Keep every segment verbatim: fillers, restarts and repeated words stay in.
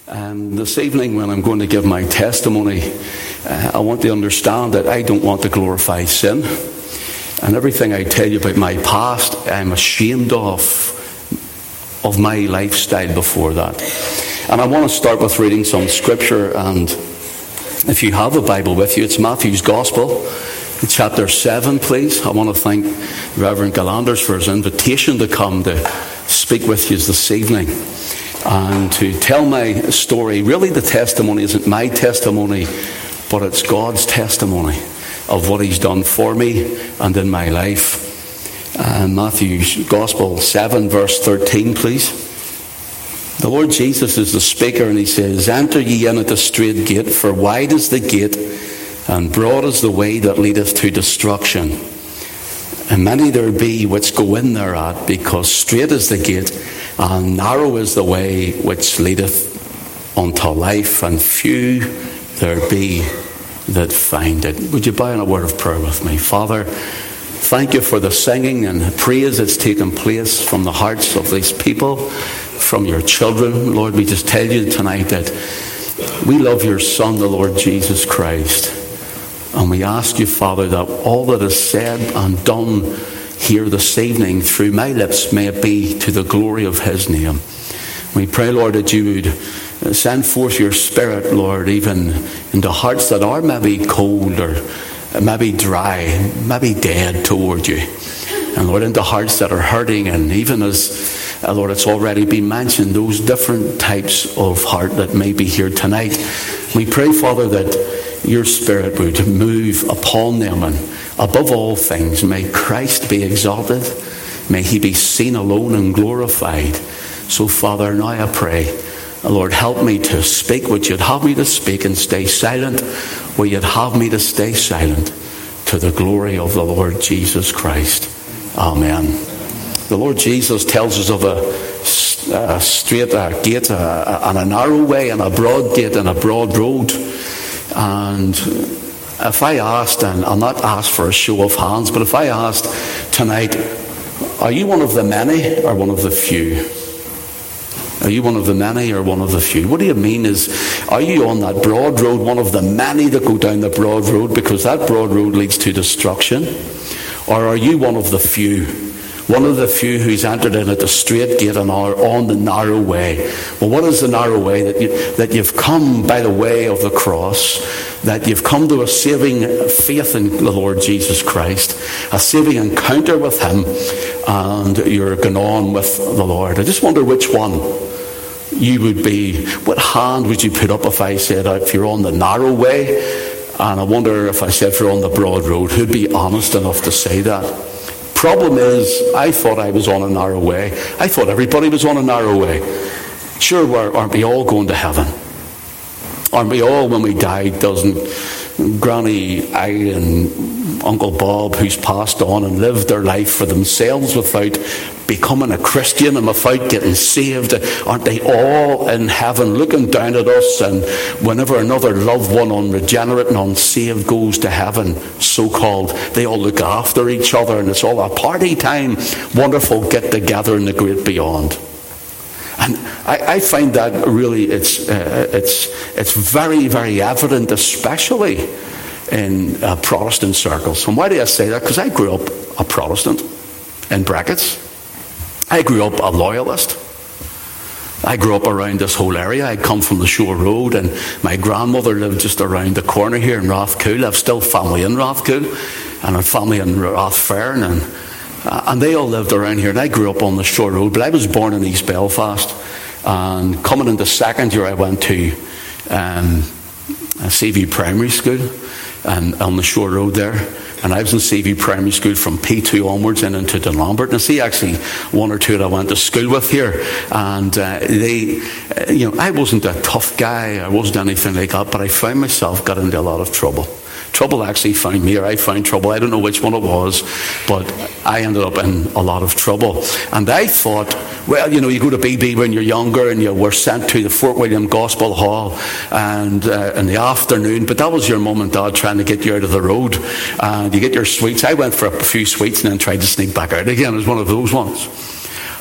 And this evening, when I'm going to give my testimony, uh, I want to understand that I don't want to glorify sin. And everything I tell you about my past, I'm ashamed of, of my lifestyle before that. And I want to start with reading some scripture. And if you have a Bible with you, it's Matthew's Gospel, chapter seven, please. I want to thank Reverend Galanders for his invitation to come to speak with you this evening and to tell my story. Really, the testimony isn't my testimony, but it's God's testimony of what he's done for me and in my life. And Matthew's Gospel seven, verse thirteen, please. The Lord Jesus is the speaker, and he says, "Enter ye in at the strait gate, for wide is the gate, and broad is the way that leadeth to destruction. And many there be which go in thereat, because strait is the gate, and narrow is the way which leadeth unto life, and few there be that find it." Would you bow in a word of prayer with me? Father, thank you for the singing and praise that's taken place from the hearts of these people, from your children. Lord, we just tell you tonight that we love your Son, the Lord Jesus Christ. And we ask you, Father, that all that is said and done here this evening through my lips may it be to the glory of his name. We pray, Lord, that you would send forth your Spirit, Lord, even into hearts that are maybe cold or maybe dry, maybe dead toward you. And Lord, into hearts that are hurting, and even as, uh, Lord, it's already been mentioned, those different types of heart that may be here tonight. We pray, Father, that your Spirit would move upon them, and above all things, may Christ be exalted. May he be seen alone and glorified. So, Father, now I pray, Lord, help me to speak what you'd have me to speak, and stay silent where you'd have me to stay silent, to the glory of the Lord Jesus Christ. Amen. The Lord Jesus tells us of a, a straight a gate, a, and a narrow way, and a broad gate, and a broad road. And if I asked, and I'll not ask for a show of hands, but if I asked tonight, are you one of the many or one of the few? Are you one of the many or one of the few? What do you mean is, are you on that broad road, one of the many that go down the broad road, because that broad road leads to destruction? Or are you one of the few? One of the few who's entered in at the straight gate and are on the narrow way. Well, what is the narrow way? That, you, that you've come by the way of the cross, that you've come to a saving faith in the Lord Jesus Christ, a saving encounter with him, and you're going on with the Lord. I just wonder which one you would be. What hand would you put up if I said, if you're on the narrow way? And I wonder if I said, if you're on the broad road, who'd be honest enough to say that? Problem is, I thought I was on a narrow way. I thought everybody was on a narrow way. Sure, we're, aren't we all going to heaven? Aren't we all, when we die, doesn't Granny I and Uncle Bob, who's passed on and lived their life for themselves without becoming a Christian and without getting saved, aren't they all in heaven looking down at us? And whenever another loved one, unregenerate and unsaved, goes to heaven, so-called, they all look after each other, and it's all a party time, wonderful get-together in the great beyond. And I, I find that really, it's uh, it's it's very, very evident, especially in uh, Protestant circles. And why do I say that? Because I grew up a Protestant, in brackets. I grew up a loyalist. I grew up around this whole area. I come from the Shore Road, and my grandmother lived just around the corner here in Rathcoole. I've still family in Rathcoole, and a family in Rathfern, and uh, and they all lived around here. And I grew up on the Shore Road, but I was born in East Belfast. And coming into second year, I went to um, a C V Primary School, and on the Shore Road there. And I was in C V Primary School from P two onwards and into Dunlambert. And I see actually one or two that I went to school with here. And uh, they, uh, you know, I wasn't a tough guy. I wasn't anything like that. But I found myself got into a lot of trouble. Trouble actually found me, or I found trouble. I don't know which one it was, but I ended up in a lot of trouble. And I thought, well, you know, you go to B B when you're younger, and you were sent to the Fort William Gospel Hall and uh, in the afternoon, but that was your mum and dad trying to get you out of the road. And you get your sweets. I went for a few sweets and then tried to sneak back out again. It was one of those ones.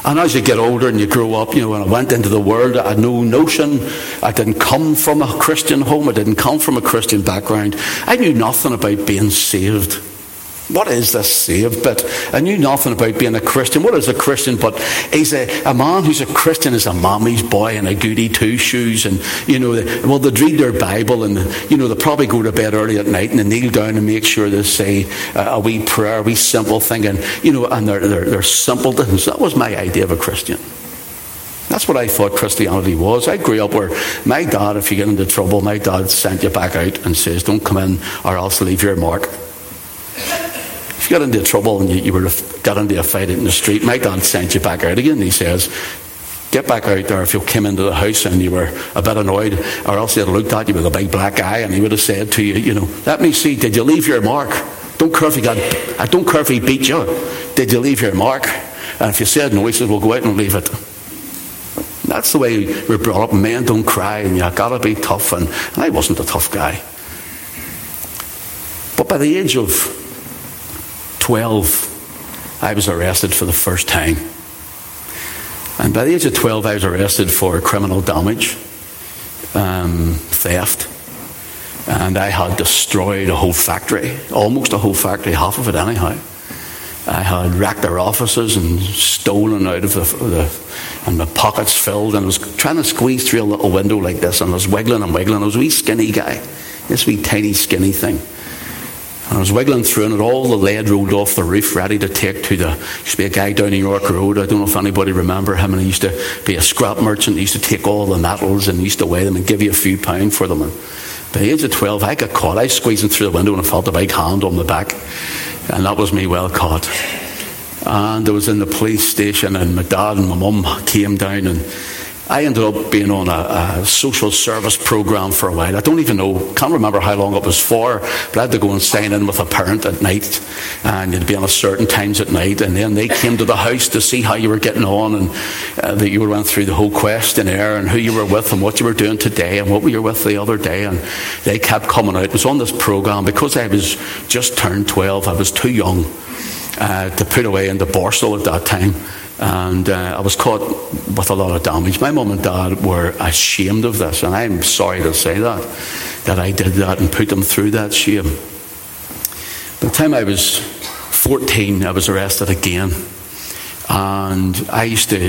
And as you get older and you grow up, you know, when I went into the world, I had no notion. I didn't come from a Christian home. I didn't come from a Christian background. I knew nothing about being saved. What is this saved bit? I knew nothing about being a Christian. What is a Christian? But he's a, a man who's a Christian is a mommy's boy in a goody two-shoes. And, you know, they, well, they'd read their Bible and, you know, they probably go to bed early at night and they kneel down and make sure they say a, a wee prayer, a wee simple thing. And, you know, and they're, they're, they're simpletons. That was my idea of a Christian. That's what I thought Christianity was. I grew up where my dad, if you get into trouble, my dad sent you back out and says, don't come in or else leave your mark. If you got into trouble and you, you were got into a fight in the street, my dad sent you back out again. He says, get back out there if you came into the house and you were a bit annoyed, or else he'd have looked at you with a big black eye and he would have said to you, you know, let me see, did you leave your mark? Don't care if he got, I don't care if he beat you. Did you leave your mark? And if you said no, he said, well, go out and leave it. That's the way we're brought up. Men don't cry and you got to be tough. And, and I wasn't a tough guy. But by the age of twelve, I was arrested for the first time. And by the age of twelve, I was arrested for criminal damage, um, theft. And I had destroyed a whole factory, almost a whole factory, half of it anyhow. I had wrecked their offices and stolen out of the, the and my pockets filled, and I was trying to squeeze through a little window like this, and I was wiggling and wiggling. I was a wee skinny guy, this wee tiny skinny thing. And I was wiggling through and all the lead rolled off the roof, ready to take to the... used to be a guy down New York Road. I don't know if anybody remember him. And he used to be a scrap merchant. He used to take all the metals and he used to weigh them and give you a few pounds for them. And by the age of twelve, I got caught. I was squeezing through the window and I felt a big hand on the back. And that was me well caught. And I was in the police station and my dad and my mum came down, and I ended up being on a, a social service program for a while. I don't even know, can't remember how long it was for, but I had to go and sign in with a parent at night, and you'd be on a certain times at night, and then they came to the house to see how you were getting on, and uh, that you went through the whole questionnaire and who you were with and what you were doing today and what were you with the other day, and they kept coming out. It was on this program because I was just turned twelve. I was too young uh, to put away into Borstal at that time. And uh, I was caught with a lot of damage. My mum and dad were ashamed of this, and I'm sorry to say that, that I did that and put them through that shame. By the time I was fourteen, I was arrested again, and I used to,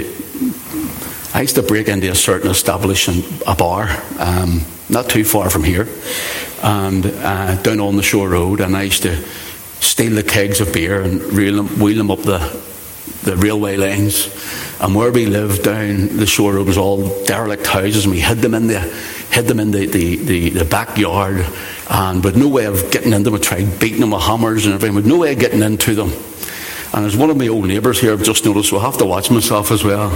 I used to break into a certain establishment, a bar, um, not too far from here, and uh, down on the Shore Road, and I used to steal the kegs of beer and reel them, wheel them up the the railway lines, and where we lived down the Shore Road was all derelict houses, and we hid them in the hid them in the, the, the, the backyard, and with no way of getting into them. We tried beating them with hammers and everything, with no way of getting into them. And as one of my old neighbours here, I've just noticed, so I have to watch myself as well.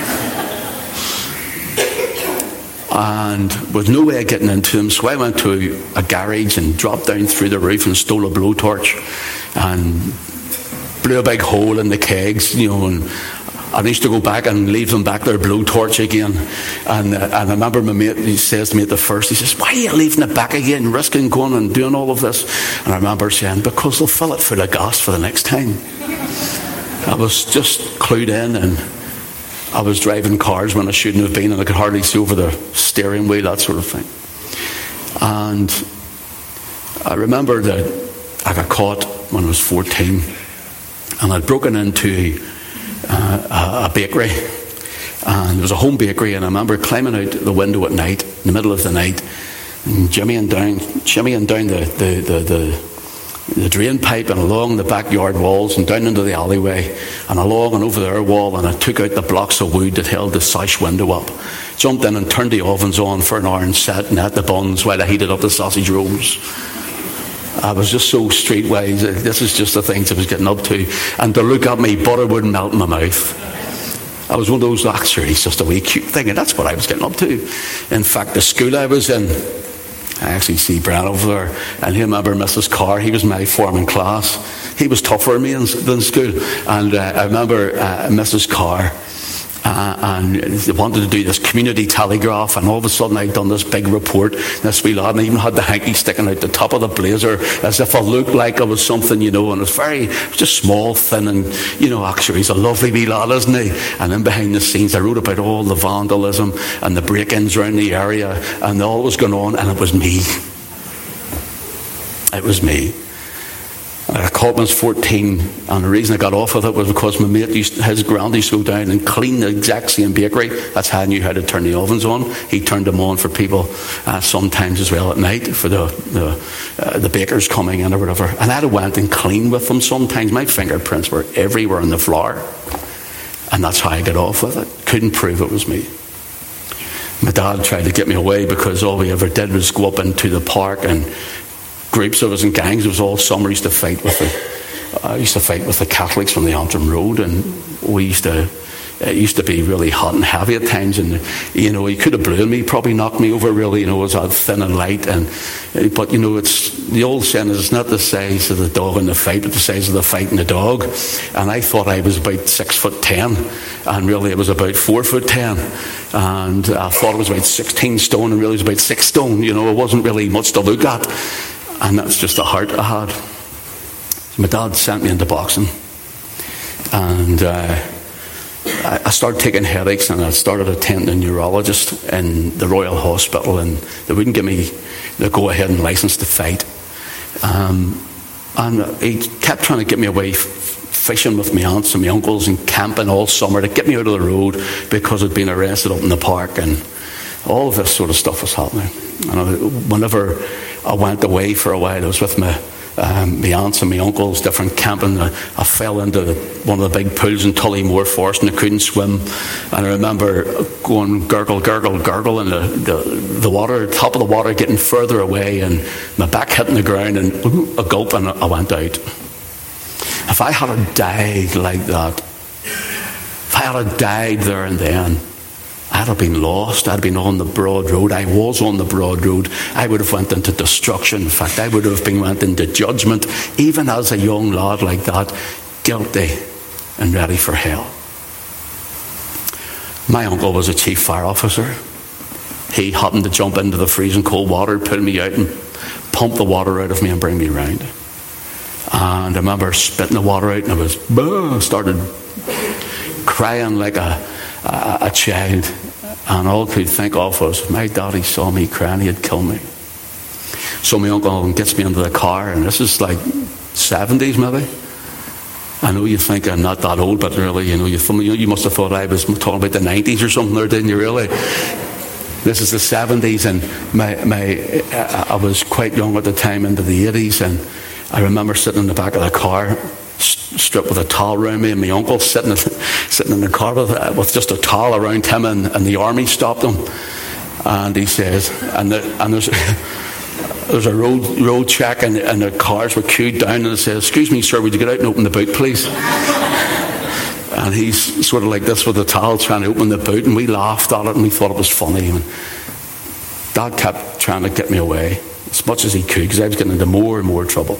And with no way of getting into them, so I went to a garage and dropped down through the roof and stole a blowtorch and blew a big hole in the kegs, you know, and I used to go back and leave them back there, blowtorch again. And, uh, and I remember my mate, he says to me at the first, he says, why are you leaving it back again, risking going and doing all of this? And I remember saying, because they'll fill it full of gas for the next time. I was just clued in, and I was driving cars when I shouldn't have been, and I could hardly see over the steering wheel, that sort of thing. And I remember that I got caught when I was fourteen. And I'd broken into uh, a bakery, and there was a home bakery, and I remember climbing out the window at night, in the middle of the night, and jimmying down, shimmying down the, the, the, the, the drain pipe and along the backyard walls and down into the alleyway and along and over their wall, and I took out the blocks of wood that held the sash window up, jumped in and turned the ovens on for an hour and sat and ate the buns while I heated up the sausage rolls. I was just so streetwise. This is just the things I was getting up to. And to look at me, butter wouldn't melt in my mouth. I was one of those, actually, it's just a wee cute thing. And that's what I was getting up to. In fact, the school I was in, I actually see Brad over there, and he remember Missus Carr. He was my form in class. He was tougher than me in, than school. And uh, I remember uh, Missus Carr, Uh, and they wanted to do this community telegraph, and all of a sudden I'd done this big report, this wee lad, and I even had the hanky sticking out the top of the blazer as if I looked like I was something, you know, and it was very, it was just small, thin, and, you know, actually he's a lovely wee lad, isn't he? And then behind the scenes I wrote about all the vandalism and the break-ins around the area, and all was going on, and it was me. It was me. I caught when I was fourteen, and the reason I got off with it was because my mate, used, his grand used to go down and clean the exact same bakery. That's how I knew how to turn the ovens on. He turned them on for people uh, sometimes as well at night, for the the, uh, the bakers coming in or whatever. And I'd have went and cleaned with them sometimes. My fingerprints were everywhere on the floor. And that's how I got off with it. Couldn't prove it was me. My dad tried to get me away because all we ever did was go up into the park, and groups of us in gangs. It was all summer. Used to fight with the. I used to fight with the Catholics from the Antrim Road, and we used to. It used to be really hot and heavy at times, and you know, he could have blew me, probably knocked me over. Really, you know, it was all thin and light, and but you know, it's the old saying is it's not the size of the dog in the fight, but the size of the fight in the dog. And I thought I was about six foot ten, and really it was about four foot ten, and I thought it was about sixteen stone, and really it was about six stone. You know, it wasn't really much to look at. And that's just the heart I had. My dad sent me into boxing, and uh, I started taking headaches, and I started attending a neurologist in the Royal Hospital, and they wouldn't give me the go-ahead and license to fight. Um, and he kept trying to get me away f- fishing with my aunts and my uncles and camping all summer to get me out of the road because I'd been arrested up in the park, and all of this sort of stuff was happening. And I, whenever I went away for a while, I was with my, um, my aunts and my uncles, different camping. I, I fell into one of the big pools in Tullymore Forest, and I couldn't swim. And I remember going gurgle, gurgle, gurgle, and the, the, the water, top of the water getting further away, and my back hitting the ground, and a gulp, and I went out. If I had died like that, if I had died there and then, I'd have been lost. I'd been on the broad road. I was on the broad road. I would have went into destruction. In fact, I would have been went into judgment, even as a young lad like that, guilty and ready for hell. My uncle was a chief fire officer. He happened to jump into the freezing cold water, pull me out and pump the water out of me and bring me round. And I remember spitting the water out, and I was, bah, started crying like a A, a child, and all I could think of was my daddy saw me crying, he'd kill me. So my uncle gets me into the car, and this is like seventies maybe. I know you think I'm not that old, but really, you know, you, you must have thought I was talking about the nineties or something there, didn't you really? This is the seventies, and my, my I was quite young at the time, into the eighties, and I remember sitting in the back of the car, stripped with a towel around me, and my uncle sitting sitting in the car with, with just a towel around him, and, and the army stopped him, and he says, and, the, and there's there's a road road check, and, and the cars were queued down, and it says, "Excuse me, sir, would you get out and open the boot, please?" And he's sort of like this with the towel trying to open the boot, and we laughed at it, and we thought it was funny. And Dad kept trying to get me away as much as he could, because I was getting into more and more trouble.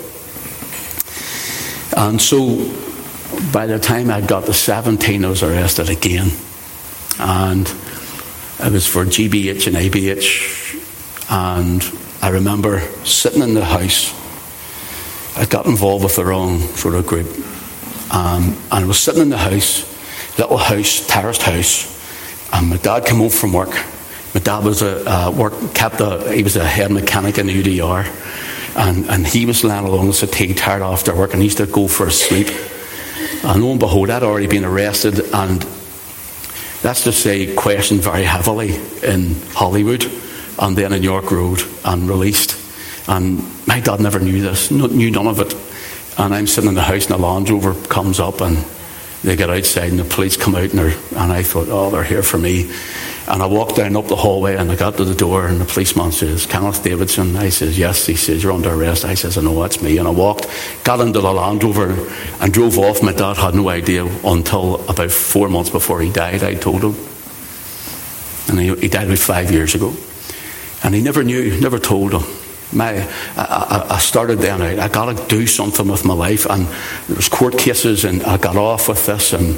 And so by the time I got to seventeen, I was arrested again. And it was for G B H and A B H. And I remember sitting in the house. I got involved with the wrong sort of group. Um, and I was sitting in the house, little house, terraced house. And my dad came home from work. My dad was a uh, work kept a he was a head mechanic in the U D R. And, and he was lying along the settee, tired after work, and he used to go for a sleep. And lo and behold, I'd already been arrested, and let's just say questioned very heavily in Hollywood, and then in York Road, and released. And my dad never knew this, knew none of it. And I'm sitting in the house, and a Land Rover comes up, and they get outside, and the police come out, and, and I thought, oh, they're here for me. And I walked down up the hallway, and I got to the door, and the policeman says, "Kenneth Davidson?" I says, "Yes." He says, "You're under arrest." I says, "I know, that's me." And I walked, got into the Land Rover, and drove off. My dad had no idea until about four months before he died. I told him. And he, he died about five years ago. And he never knew, never told him. My, I, I started then, I, I got to do something with my life, and there was court cases, and I got off with this, and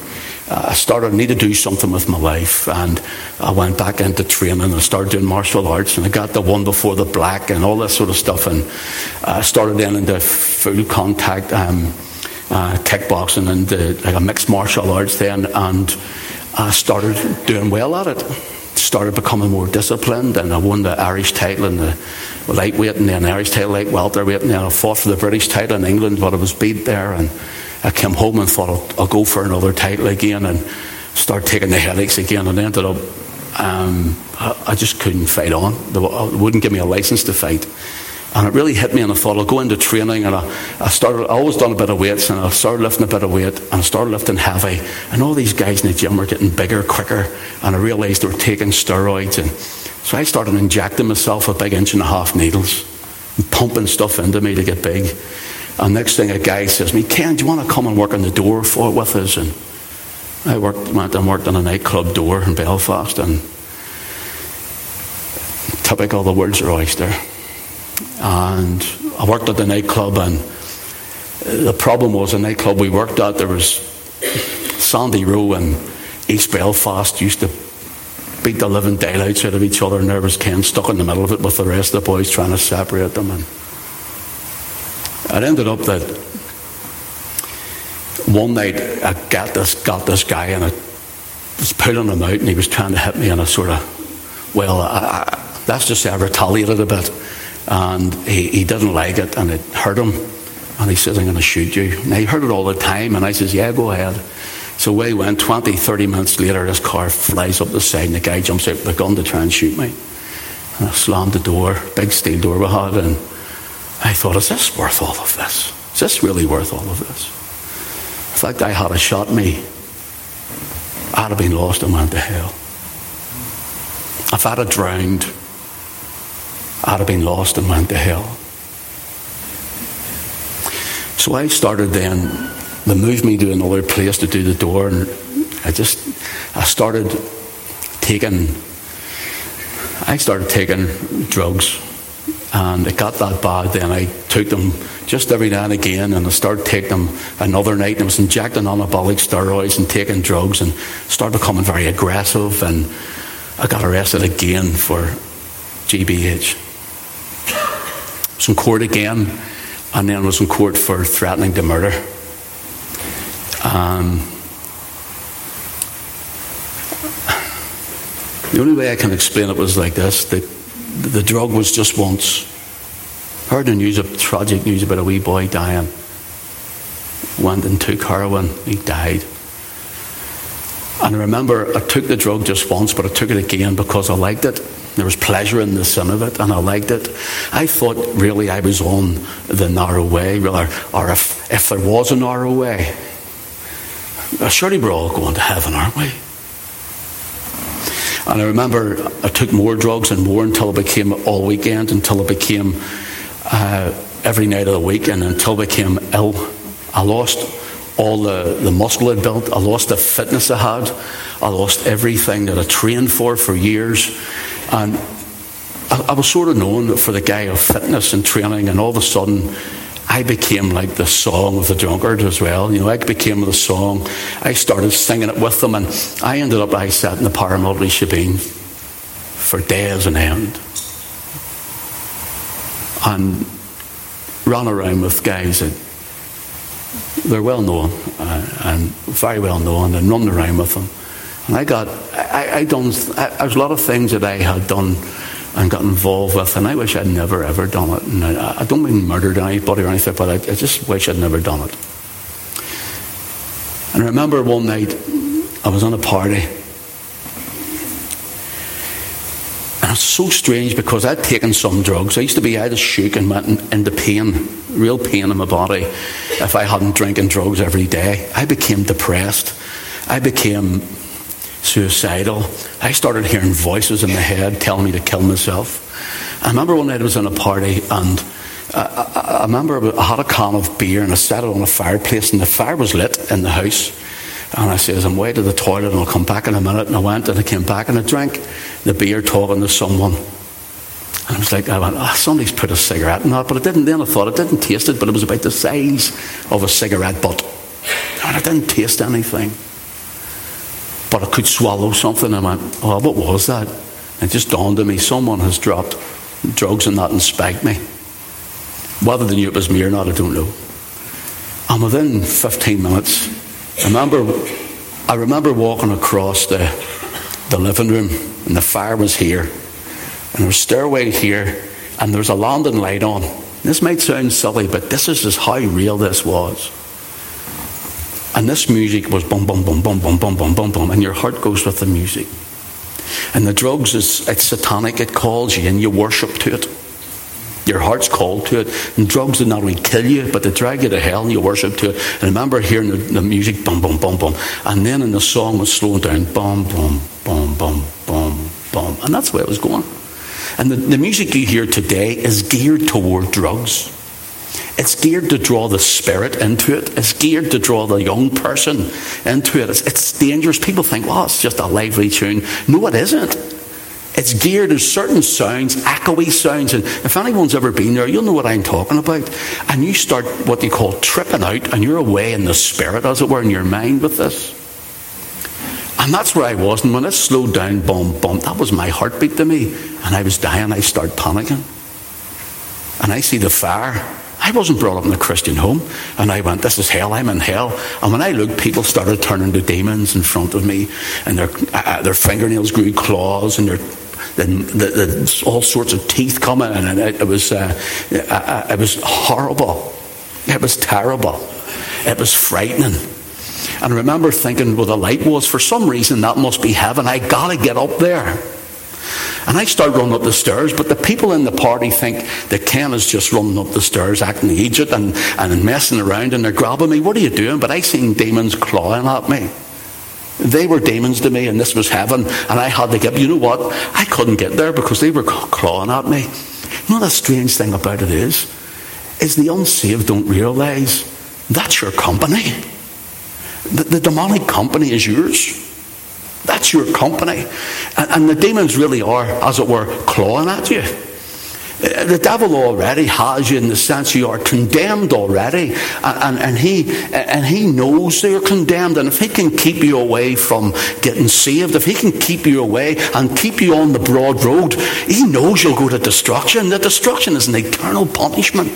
I started, I need to do something with my life, and I went back into training and I started doing martial arts, and I got the one before the black and all this sort of stuff, and I started then into full contact um, uh, kickboxing and uh, like a mixed martial arts then, and I started doing well at it. Started becoming more disciplined, and I won the Irish title in the lightweight, and then the Irish title light welterweight, and then I fought for the British title in England, but I was beat there, and I came home and thought I'll, I'll go for another title again and start taking the headaches again, and ended up um, I, I just couldn't fight on. They wouldn't give me a license to fight, and it really hit me, and I thought I'll go into training, and I, I started I always done a bit of weights, and I started lifting a bit of weight, and I started lifting heavy, and all these guys in the gym were getting bigger quicker, and I realised they were taking steroids, and so I started injecting myself with big inch and a half needles and pumping stuff into me to get big. And next thing a guy says to me, "Ken, do you want to come and work on the door for with us?" And I worked, went and worked on a nightclub door in Belfast, and typical, the words are oyster. And I worked at the nightclub, and the problem was the nightclub we worked at, there was Sandy Row and East Belfast used to beat the living daylights out of each other, and there was Ken stuck in the middle of it with the rest of the boys trying to separate them. And it ended up that one night I got this got this guy, and I was pulling him out, and he was trying to hit me, and I sort of, well, I, I, that's just I retaliated a bit, and he, he didn't like it, and it hurt him, and he says, "I'm going to shoot you." Now, he heard it all the time, and I says, "Yeah, go ahead." So away went. twenty, thirty minutes later, this car flies up the side, and the guy jumps out with a gun to try and shoot me. And I slammed the door, big steel door we had, and I thought, is this worth all of this? Is this really worth all of this? In fact, I had a shot me, I'd have been lost and went to hell. If I'd have drowned, I'd have been lost and went to hell. So I started then, they moved me to another place to do the door, and I just, I started taking, I started taking drugs. And it got that bad then I took them just every now and again, and I started taking them another night, and I was injecting anabolic steroids and taking drugs, and started becoming very aggressive, and I got arrested again for G B H. I was in court again, and then was in court for threatening to murder. Um, the only way I can explain it was like this: that the drug was just once. I heard the news, of tragic news about a wee boy dying. Went and took heroin, he died. And I remember I took the drug just once, but I took it again because I liked it. There was pleasure in the sin of it, and I liked it. I thought really I was on the narrow way, or, or if, if there was a narrow way, surely we're all going to heaven, aren't we? And I remember I took more drugs and more until it became all weekend, until it became uh, every night of the week, and until I became ill. I lost all the, the muscle I'd built. I lost the fitness I had. I lost everything that I trained for for years. And I, I was sort of known for the guy of fitness and training, and all of a sudden I became like the song of the drunkard as well. You know, I became the song. I started singing it with them, and I ended up, I sat in the paramilitary shebeen for days on end, and ran around with guys that they're well known uh, and very well known, and run around with them. And I got, I, I done, I, there was a lot of things that I had done and got involved with, and I wish I'd never ever done it. And I, I don't mean murdered anybody or anything, but I, I just wish I'd never done it. And I remember one night I was on a party, and it's so strange because I'd taken some drugs. I used to be, I was shook and went in, into pain, real pain in my body, if I hadn't drinking drugs every day. I became depressed. I became suicidal. I started hearing voices in my head telling me to kill myself. I remember one night I was in a party, and I, I, I remember I had a can of beer, and I set it on a fireplace, and the fire was lit in the house. And I says, I'm way to the toilet, and I'll come back in a minute. And I went, and I came back, and I drank the beer talking to someone. And I was like, I went, oh, somebody's put a cigarette in that. But it didn't, then I thought it didn't taste it, but it was about the size of a cigarette butt. And it didn't taste anything. but I could swallow something. I went, oh, what was that? It just dawned on me, someone has dropped drugs and that and spiked me. Whether they knew it was me or not, I don't know. And within fifteen minutes, I remember, I remember walking across the, the living room, and the fire was here, and there was a stairway here, and there was a landing light on. This might sound silly, but this is just how real this was. And this music was bum, bum, bum, bum, bum, bum, bum, bum, bum, and your heart goes with the music. And the drugs, is it's satanic, it calls you, and you worship to it. Your heart's called to it. And drugs did not only kill you, but they drag you to hell, and you worship to it. And I remember hearing the, the music, bum, bum, bum, bum. And then in the song was slowing down, bum, bum, bum, bum, bum, bum. And that's where it was going. And the, the music you hear today is geared toward drugs. It's geared to draw the spirit into it. It's geared to draw the young person into it. It's, it's dangerous. People think, well, it's just a lively tune. No, it isn't. It's geared to certain sounds, echoey sounds. And if anyone's ever been there, you'll know what I'm talking about. And you start what they call tripping out, and you're away in the spirit, as it were, in your mind with this. And that's where I was. And when it slowed down, boom, boom, that was my heartbeat to me. And I was dying. I started panicking. And I see the fire. I wasn't brought up in a Christian home. And I went, this is hell, I'm in hell. And when I looked, people started turning to demons in front of me. And their uh, their fingernails grew claws, and their the, the, the, all sorts of teeth coming. And it, it was uh, uh, it was horrible. It was terrible. It was frightening. And I remember thinking, well, the light was, for some reason, that must be heaven. I got to get up there. And I start running up the stairs, but the people in the party think that Ken is just running up the stairs, acting the idiot and, and messing around, and they're grabbing me. What are you doing? But I seen demons clawing at me. They were demons to me, and this was heaven, and I had to get, you know what? I couldn't get there because they were clawing at me. You know, the strange thing about it is, is the unsaved don't realise that's your company. The, the demonic company is yours. That's your company. And, and the demons really are, as it were, clawing at you. The devil already has you in the sense you are condemned already. And, and, and, he, and he knows that you're condemned. And if he can keep you away from getting saved, if he can keep you away and keep you on the broad road, he knows you'll go to destruction. The destruction is an eternal punishment.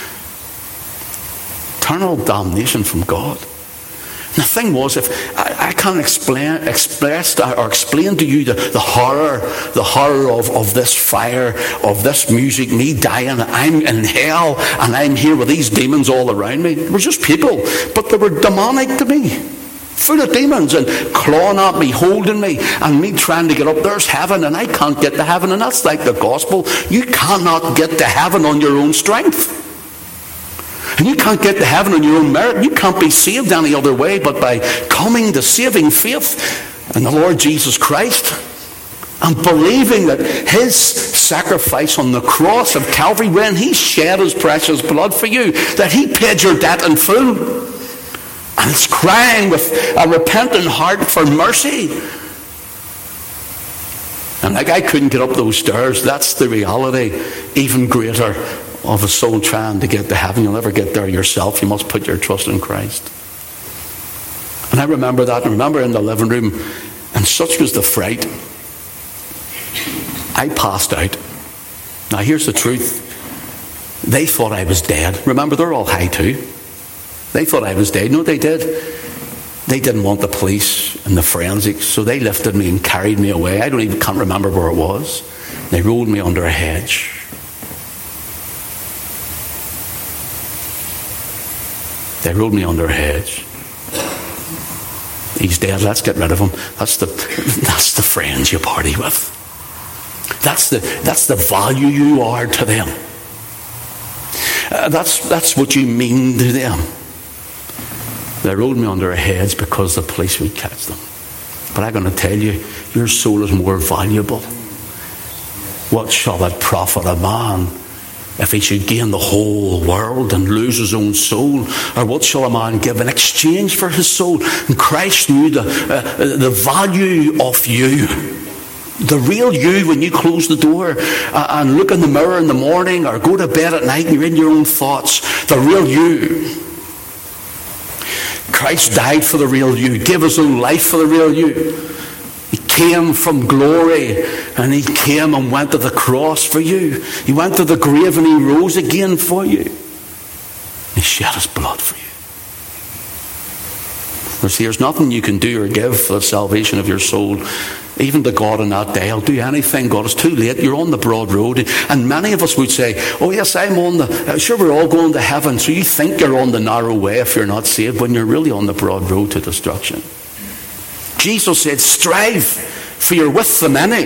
Eternal damnation from God. And the thing was, if I, I can't explain, express or explain to you the, the horror, the horror of, of this fire, of this music, me dying, I'm in hell, and I'm here with these demons all around me. They were just people, but they were demonic to me, full of demons and clawing at me, holding me, and me trying to get up. There's heaven, and I can't get to heaven, and that's like the gospel. You cannot get to heaven on your own strength. And you can't get to heaven on your own merit. You can't be saved any other way but by coming to saving faith in the Lord Jesus Christ and believing that his sacrifice on the cross of Calvary, when he shed his precious blood for you, that he paid your debt in full. And it's crying with a repentant heart for mercy. And like I couldn't get up those stairs, that's the reality, even greater, of a soul trying to get to heaven. You'll never get there yourself. You must put your trust in Christ. And I remember that. I remember in the living room, and such was the fright, I passed out. Now here's the truth. They thought I was dead. Remember, they're all high too. They thought I was dead. No, they did. They didn't want the police and the forensics, so they lifted me and carried me away. I don't even can't remember where it was. They rolled me under a hedge. They rolled me under a hedge. He's dead. Let's get rid of him. That's the that's the friends you party with. That's the that's the value you are to them. Uh, that's that's what you mean to them. They rolled me under a hedge because the police would catch them. But I'm going to tell you, your soul is more valuable. What shall it profit a man if he should gain the whole world and lose his own soul? Or what shall a man give in exchange for his soul? And Christ knew the, uh, the value of you. The real you, when you close the door uh, and look in the mirror in the morning or go to bed at night and you're in your own thoughts. The real you. Christ died for the real you. Gave his own life for the real you. came from glory, and he came and went to the cross for you. He went to the grave and he rose again for you. He shed his blood for you. There's, there's nothing you can do or give for the salvation of your soul. Even to God on that day, I'll do anything, God. It's too late. You're on the broad road. And many of us would say, oh yes, I'm on the, sure we're all going to heaven. So you think you're on the narrow way if you're not saved, when you're really on the broad road to destruction. Jesus said, strive, for you're with the many.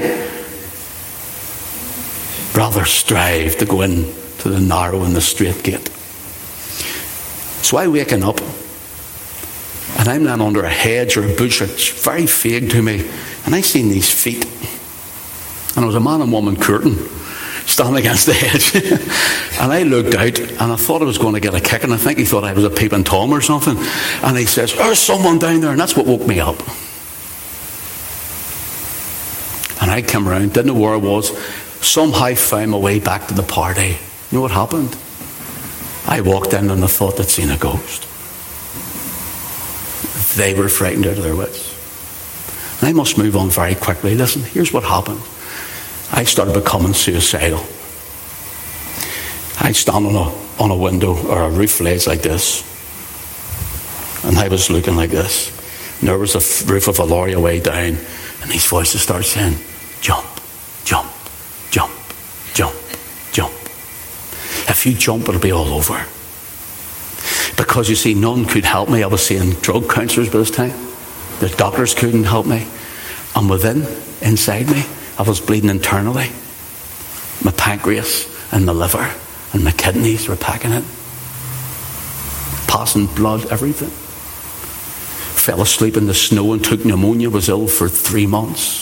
Rather strive to go in to the narrow and the straight gate. So I waking up, and I'm then under a hedge or a bush. It's very vague to me. And I seen these feet. And there was a man and woman curtain standing against the hedge. And I looked out, and I thought I was going to get a kick. And I think he thought I was a peeping Tom or something. And he says, there's someone down there. And that's what woke me up. And I came around, didn't know where I was. Somehow found my way back to the party. You know what happened? I walked in and I thought I'd seen a ghost. They were frightened out of their wits. And I must move on very quickly. Listen, here's what happened. I started becoming suicidal. I'd stand on a, on a window or a roof ledge like this. And I was looking like this. And there was a f- roof of a lorry away down. And these voices started saying, jump, jump, jump, jump, jump. If you jump, it'll be all over. Because you see, none could help me. I was seeing drug counsellors by this time. The doctors couldn't help me. And within, inside me, I was bleeding internally. My pancreas and my liver and my kidneys were packing it. Passing blood, everything. Fell asleep in the snow and took pneumonia. Was ill for three months.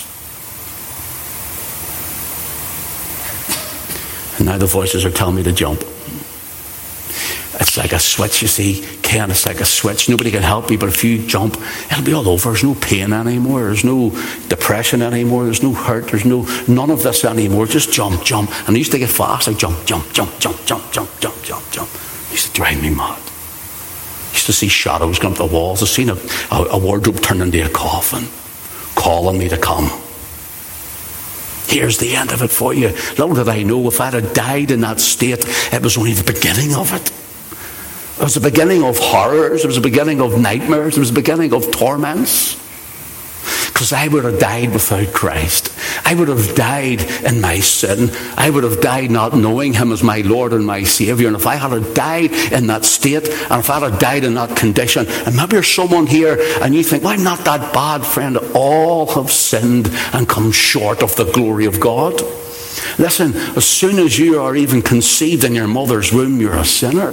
And now the voices are telling me to jump. It's like a switch, you see. Ken, it's like a switch. Nobody can help you, but if you jump, it'll be all over. There's no pain anymore. There's no depression anymore. There's no hurt. There's no none of this anymore. Just jump, jump. And I used to get fast. Like jump, jump, jump, jump, jump, jump, jump, jump, jump. It used to drive me mad. I used to see shadows going up the walls. I seen a, a, a wardrobe turn into a coffin, calling me to come. Here's the end of it for you. Little did I know, if I'd have died in that state, it was only the beginning of it. It was the beginning of horrors. It was the beginning of nightmares. It was the beginning of torments. Because I would have died without Christ. I would have died in my sin. I would have died not knowing him as my Lord and my Saviour. And if I had died in that state, and if I had died in that condition, and maybe you're someone here and you think, well, I'm not that bad, friend. All have sinned and come short of the glory of God. Listen, as soon as you are even conceived in your mother's womb, you're a sinner.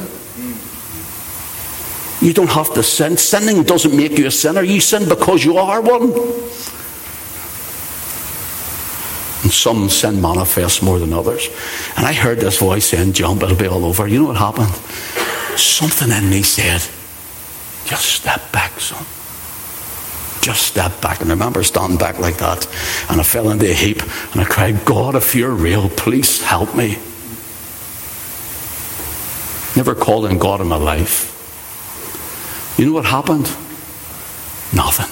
You don't have to sin. Sinning doesn't make you a sinner. You sin because you are one. And some sin manifests more than others. And I heard this voice saying, jump, it'll be all over. You know what happened? Something in me said, just step back, son. Just step back. And I remember standing back like that. And I fell into a heap. And I cried, God, if you're real, please help me. Never called in God in my life. You know what happened? Nothing.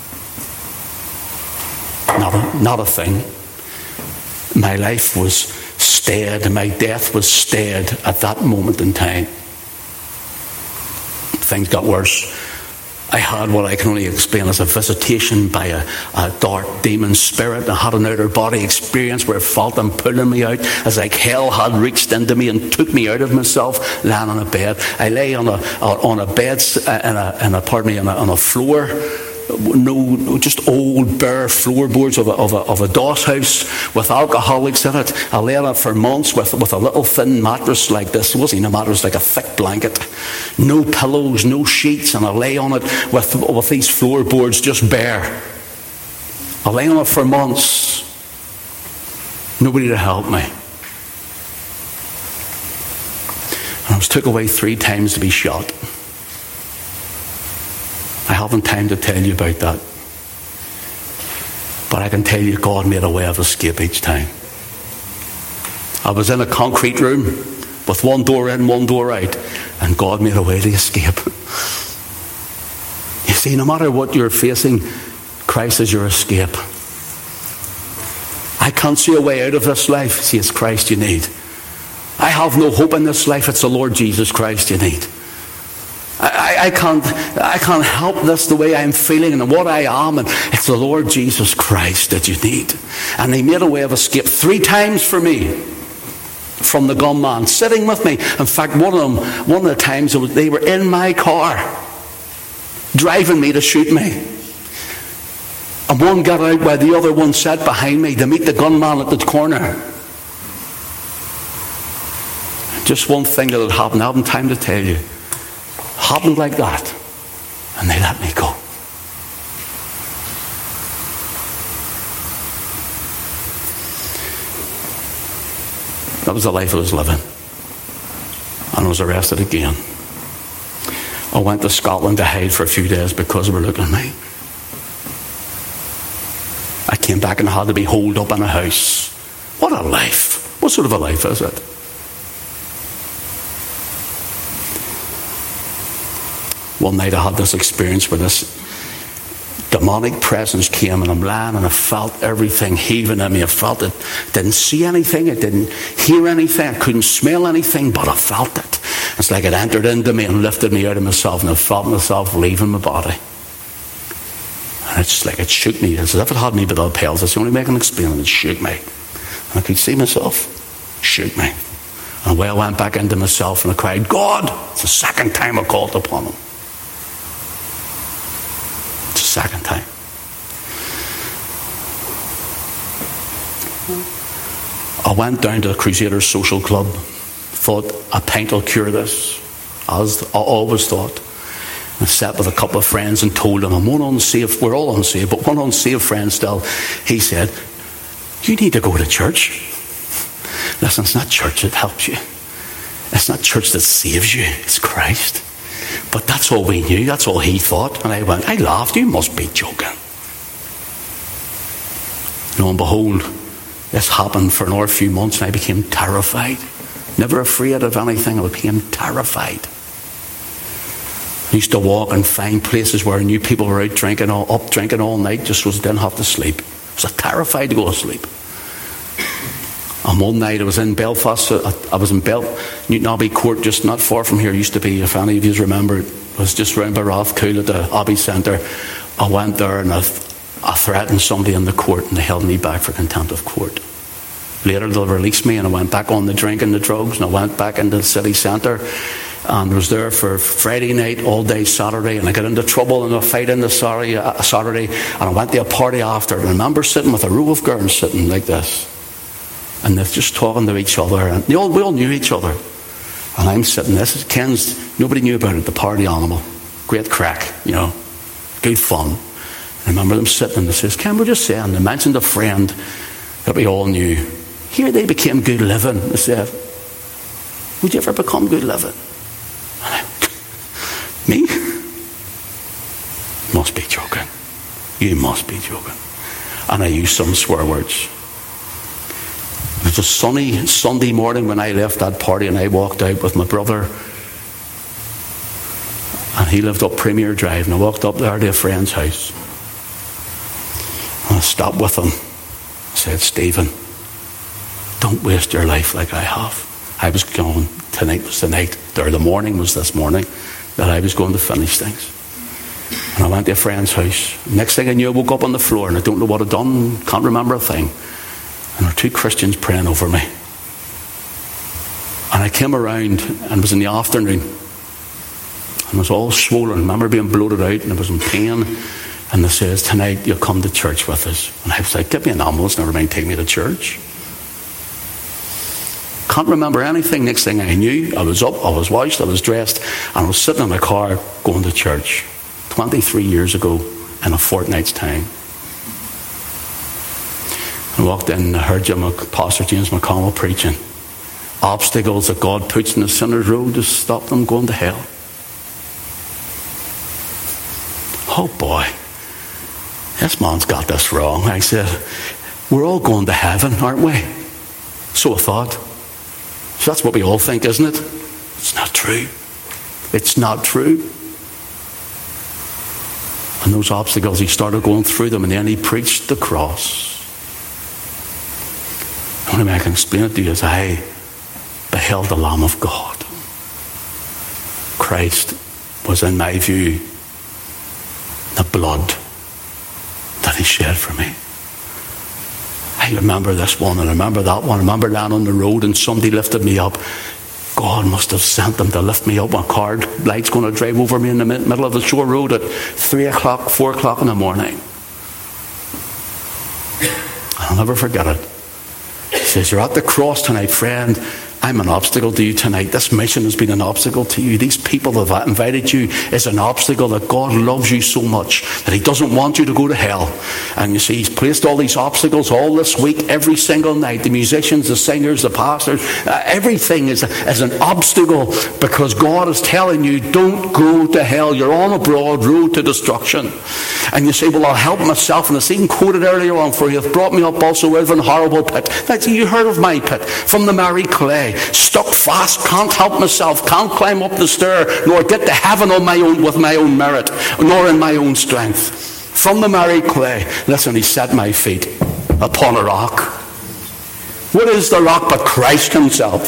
Not a, not a thing. My life was stayed. My death was stayed at that moment in time. Things got worse. I had what I can only explain as a visitation by a, a dark demon spirit. I had an outer body experience where I felt them pulling me out as like hell had reached into me and took me out of myself, lying on a bed. I lay on a on a bed in a, in a pardon me on a, on a floor. No, just old bare floorboards of a, of a, of a doss house with alcoholics in it. I lay on it for months with, with a little thin mattress like this. It wasn't even a mattress, like a thick blanket. No pillows, no sheets, and I lay on it with, with these floorboards just bare. I lay on it for months. Nobody to help me. And I was took away three times to be shot. I haven't time to tell you about that. But I can tell you God made a way of escape each time. I was in a concrete room with one door in, one door out, and God made a way to escape. You see, no matter what you're facing, Christ is your escape. can't see a way out of this life. See, it's Christ you need. I have no hope in this life. It's the Lord Jesus Christ you need. I, I, I can't I can't help this the way I'm feeling and what I am. And it's the Lord Jesus Christ that you need. And he made a way of escape three times for me from the gunman, sitting with me. In fact, one of them, one of the times it was, they were in my car, driving me to shoot me. And one got out while the other one sat behind me to meet the gunman at the corner. Just one thing that had happened, I haven't time to tell you. Happened like that. And they let me go. That was the life I was living. And I was arrested again. I went to Scotland to hide for a few days because they were looking at me. I came back and I had to be holed up in a house. What a life. What sort of a life is it? One night I had this experience where this demonic presence came and I'm lying and I felt everything heaving in me. I felt it. Didn't see anything. I didn't hear anything. I couldn't smell anything, but I felt it. It's like it entered into me and lifted me out of myself, and I felt myself leaving my body. And it's like it shook me. It's as if it had me by the lapels. That's the only way I can explain it. It shook me. And I could see myself. Shook me. And away I went back into myself and I cried, God! It's the second time I called upon him. It's the second time. I went down to the Crusaders Social Club. Thought a pint will cure this, as I always thought. I sat with a couple of friends and told them, I'm one unsaved, we're all unsaved, but one unsaved friend still. He said, you need to go to church. Listen, it's not church that helps you. It's not church that saves you. It's Christ. But that's all we knew. That's all he thought. And I went, I laughed. You must be joking. Lo and behold, this happened for another few months and I became terrified. Never afraid of anything. I became terrified. I used to walk and find places where I knew people were out drinking, all, up drinking all night just so they didn't have to sleep. I was terrified to go to sleep. And one night I was in Belfast. I was in Bel- Newton Abbey Court, just not far from here. It used to be, if any of you remember, it was just round by Rathcoole at the Abbey Centre. I went there and I, I threatened somebody in the court and they held me back for contempt of court. Later they released me and I went back on the drink and the drugs and I went back into the city centre and I was there for Friday night, all day Saturday, and I got into trouble in a fight in the Saturday, uh, Saturday and I went to a party after. I remember sitting with a row of girls sitting like this and they're just talking to each other and they all, we all knew each other and I'm sitting, this is Ken's, nobody knew about it, the party animal, great crack, you know, good fun. I remember them sitting and they says, Ken, we're just saying, they mentioned a friend that we all knew. Here they became good living. They said, would you ever become good living? And I, me? Must be joking. You must be joking. And I used some swear words. It was a sunny Sunday morning when I left that party and I walked out with my brother. And he lived up Premier Drive and I walked up there to a friend's house. And I stopped with him. I said, Stephen, don't waste your life like I have. I was going, tonight was the night, or the morning was this morning, that I was going to finish things. And I went to a friend's house. Next thing I knew, I woke up on the floor and I don't know what I'd done, can't remember a thing. And there were two Christians praying over me. And I came around and it was in the afternoon. And I was all swollen. I remember being bloated out and I was in pain. And they says, tonight you'll come to church with us. And I was like, get me an ambulance, never mind, take me to church. Can't remember anything. Next thing I knew, I was up, I was washed, I was dressed, and I was sitting in my car going to church. twenty-three years ago in a fortnight's time. I walked in and I heard Jim, Pastor James McConnell preaching. Obstacles that God puts in the sinner's road to stop them going to hell. Oh boy, this man's got this wrong. I said, we're all going to heaven, aren't we? So I thought. So that's what we all think, isn't it? It's not true. It's not true. And those obstacles, he started going through them and then he preached the cross. only way I can explain it to you is I beheld the Lamb of God. Christ was, in my view, the blood that he shed for me. I remember this one, and I remember that one. I remember down on the road and somebody lifted me up. God must have sent them to lift me up. A car light's going to drive over me in the middle of the shore road at three o'clock, four o'clock in the morning. I'll never forget it. He says, you're at the cross tonight, friend. I'm an obstacle to you tonight. This mission has been an obstacle to you. These people that have invited you is an obstacle, that God loves you so much that he doesn't want you to go to hell. And you see, he's placed all these obstacles all this week, every single night. The musicians, the singers, the pastors, uh, everything is, is an obstacle, because God is telling you, don't go to hell. You're on a broad road to destruction. And you say, well, I'll help myself. And it's even quoted earlier on, for you have brought me up also out of an horrible pit. That's, you heard of my pit, from the miry clay. Stuck fast, can't help myself, can't climb up the stair, nor get to heaven on my own with my own merit, nor in my own strength. From the miry clay, listen, he set my feet upon a rock. What is the rock but Christ himself?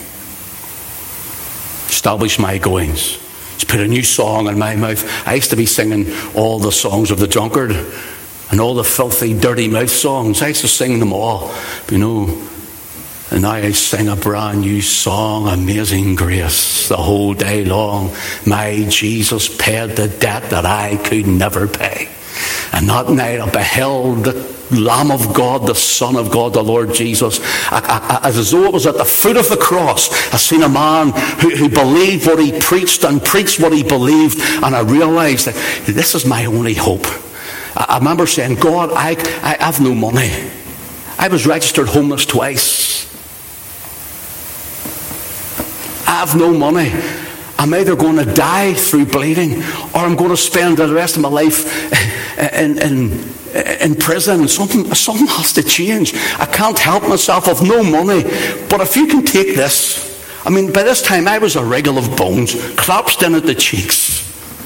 Establish my goings. He's put a new song in my mouth. I used to be singing all the songs of the drunkard and all the filthy, dirty mouth songs. I used to sing them all, you know. And now I sing a brand new song, Amazing Grace, the whole day long. My Jesus paid the debt that I could never pay. And that night I beheld the Lamb of God, the Son of God, the Lord Jesus. I, I, as though it was at the foot of the cross, I seen a man who, who believed what he preached and preached what he believed. And I realized that this is my only hope. I, I remember saying, God, I, I have no money. I was registered homeless twice. I have no money. I'm either going to die through bleeding, or I'm going to spend the rest of my life in, in, in prison. Something, something has to change. I can't help myself. I've no money. But if you can take this, I mean, by this time I was a wriggle of bones, collapsed in at the cheeks.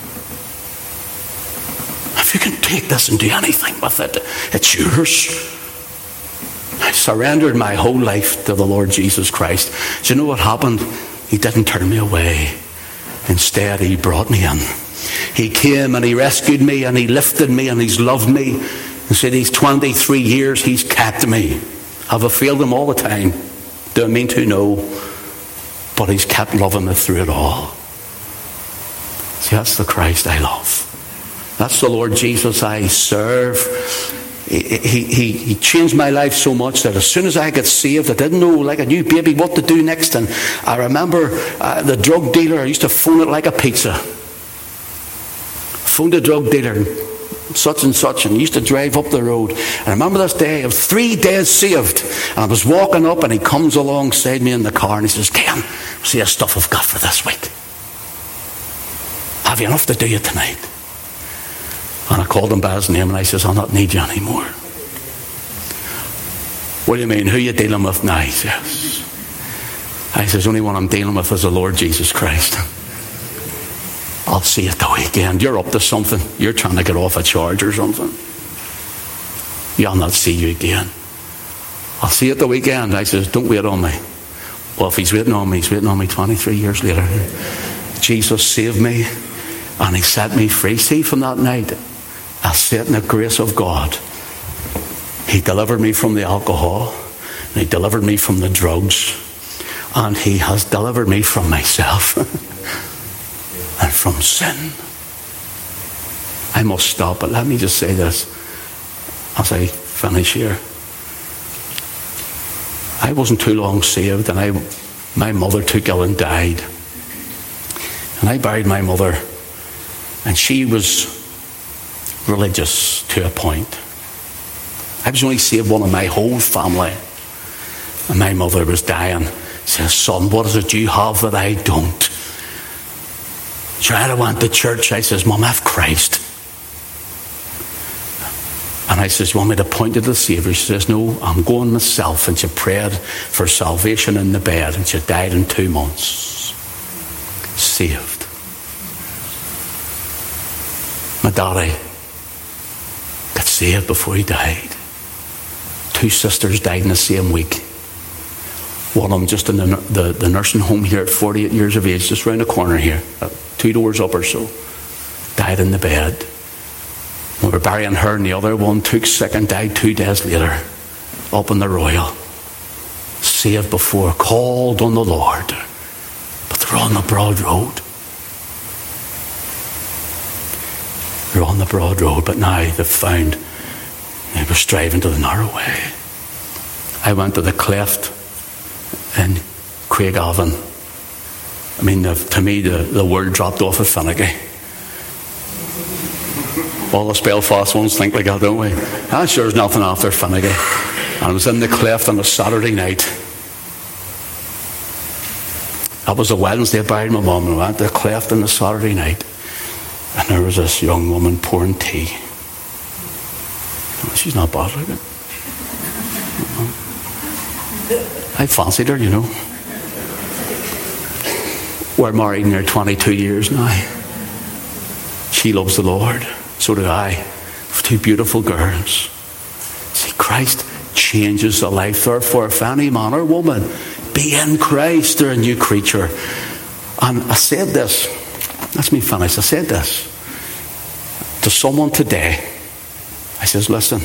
If you can take this and do anything with it, it's yours. I surrendered my whole life to the Lord Jesus Christ. Do you know what happened? He didn't turn me away. Instead, he brought me in. He came and he rescued me and he lifted me and he's loved me. And said these twenty-three years he's kept me. Have I failed him all the time? Do I mean to? No. But he's kept loving me through it all. See, that's the Christ I love. That's the Lord Jesus I serve. He, he, he changed my life so much that as soon as I got saved, I didn't know, like a new baby, what to do next. And I remember uh, the drug dealer, I used to phone it like a pizza. Phoned the drug dealer, such and such, and he used to drive up the road. And I remember this day, I was three days saved. And I was walking up and he comes alongside me in the car and he says, Ken, see the stuff I've got for this week. Have you enough to do it tonight? And I called him by his name and I says, I'll not need you anymore. What do you mean? Who are you dealing with now? He says. I says, only one I'm dealing with is the Lord Jesus Christ. I'll see you at the weekend. You're up to something. You're trying to get off a charge or something. Yeah, I'll not see you again. I'll see you at the weekend. I says, don't wait on me. Well, if he's waiting on me, he's waiting on me twenty-three years later. Jesus saved me and he set me free. See, from that night, I sat in the grace of God. He delivered me from the alcohol. And he delivered me from the drugs. And he has delivered me from myself. And from sin. I must stop, but let me just say this as I finish here. I wasn't too long saved, and I, my mother took ill and died. And I buried my mother, and she was religious to a point. I was only saved one of my whole family. And my mother was dying. She says, son, what is it you have that I don't? She said, I went to church. I says, Mum, I have Christ. And I says, you want me to point to the Saviour? She says, no, I'm going myself. And she prayed for salvation in the bed. And she died in two months. Saved. My daddy got saved before he died. Two sisters died in the same week. One of them just in the, the, the nursing home here at forty-eight years of age, just round the corner here, two doors up or so, died in the bed. We were burying her, and the other one took sick and died two days later, up in the Royal. Saved before, called on the Lord, but they're on the broad road. They're on the broad road, but now they've found they were striving to the narrow way. I went to the cleft in Craigavon. I mean, the, to me, the, the word dropped off at Finnegan. All us Belfast ones think like that, don't we? Ah, sure, there's nothing after Finnegan. And I was in the cleft on a Saturday night. That was a Wednesday. I buried my mum, and I went to the cleft on a Saturday night. And there was this young woman pouring tea. She's not bad like it. I fancied her, you know. We're married near twenty-two years now. She loves the Lord. So do I. Two beautiful girls. See, Christ changes the life. Therefore, if any man or woman be in Christ, they're a new creature. And I said this. That's me finished. I said this to someone today. I says, listen.